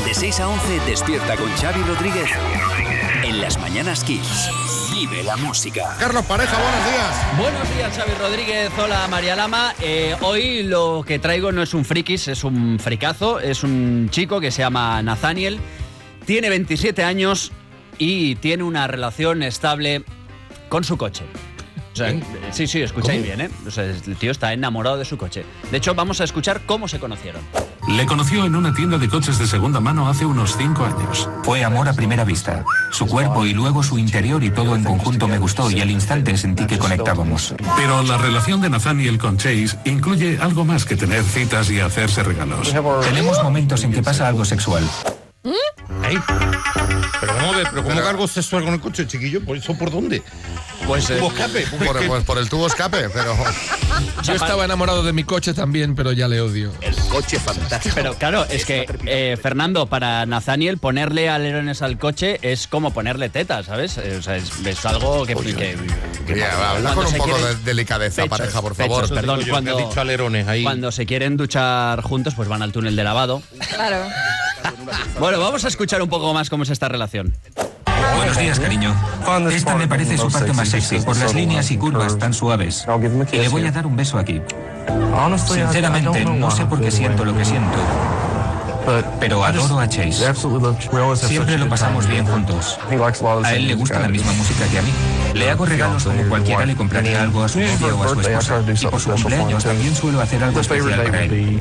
De 6 a 11 despierta con Xavi Rodríguez en Las Mañanas Kiss. Vive la música. Carlos Pareja, buenos días. Buenos días, Xavi Rodríguez. Hola, María Lama. Hoy lo que traigo no es un frikis, es un fricazo. Es un chico que se llama Nathaniel. Tiene 27 años y tiene una relación estable con su coche. O sea, sí, escucháis bien, ¿eh? O sea, el tío está enamorado de su coche. De hecho, vamos a escuchar cómo se conocieron. Le conoció en una tienda de coches de segunda mano hace unos 5 años. Fue amor a primera vista. Su cuerpo y luego su interior y todo en conjunto me gustó y al instante sentí que conectábamos. Pero la relación de Nathaniel con Chase incluye algo más que tener citas y hacerse regalos. Tenemos momentos en que pasa algo sexual. ¿Eh? ¿Pero cómo que algo sexual con el coche, chiquillo? ¿Por eso por dónde? Pues ¿Tubo escape? Por el tubo escape, pero... Yo estaba enamorado de mi coche también, pero ya le odio. El coche fantástico. Pero claro, es que, Fernando, para Nathaniel, ponerle alerones al coche es como ponerle tetas, ¿sabes? O sea, es algo que Habla con un poco quiere... de delicadeza, Pechos, pareja, por favor. Pechos, perdón, He dicho alerones ahí. cuando se quieren duchar juntos, pues van al túnel de lavado. Claro. Bueno, vamos a escuchar un poco más cómo es esta relación. Buenos días, cariño. Esta me parece su parte más sexy, por las líneas y curvas tan suaves. Y le voy a dar un beso aquí. Sinceramente, no sé por qué siento lo que siento, pero adoro a Chase. Siempre lo pasamos bien juntos. A él le gusta la misma música que a mí. Le hago regalos como cualquiera le compraría algo a su novia o a su esposa. Y por su cumpleaños también suelo hacer algo especial para él.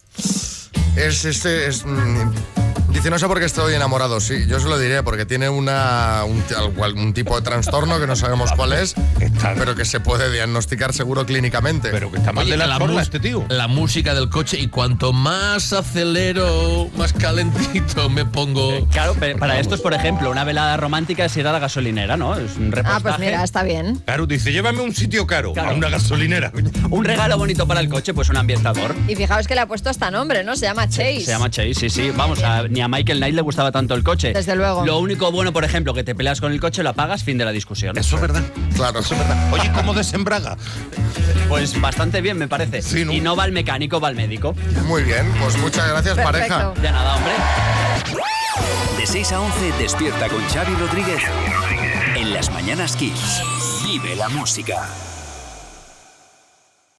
Dice, no sé por qué estoy enamorado. Sí, yo se lo diré, porque tiene un tipo de trastorno que no sabemos cuál es, pero que se puede diagnosticar seguro clínicamente. Pero que está mal de la forma este tío. La música del coche, y cuanto más acelero, más calentito me pongo. Claro, para estos, por ejemplo, una velada romántica es ir a la gasolinera, ¿no? Es un repostaje. Pues mira, está bien. Claro, dice, llévame a un sitio caro, a una gasolinera. Un regalo bonito para el coche, pues un ambientador. Y fijaos que le ha puesto hasta nombre, ¿no? Se llama Chase. Se llama Chase, sí. Vamos, ni a Michael Knight le gustaba tanto el coche. Desde luego. Lo único bueno, por ejemplo, que te peleas con el coche, lo apagas, fin de la discusión. Eso es verdad. Claro. Eso es verdad. Oye, ¿cómo desembraga? Pues bastante bien, me parece. Sí, ¿no? Y no va al mecánico, va al médico. Muy bien, pues muchas gracias, Perfecto. pareja. De nada, hombre. De 6 a 11 despierta con Xavi Rodríguez en Las Mañanas Kiss. Vive la música.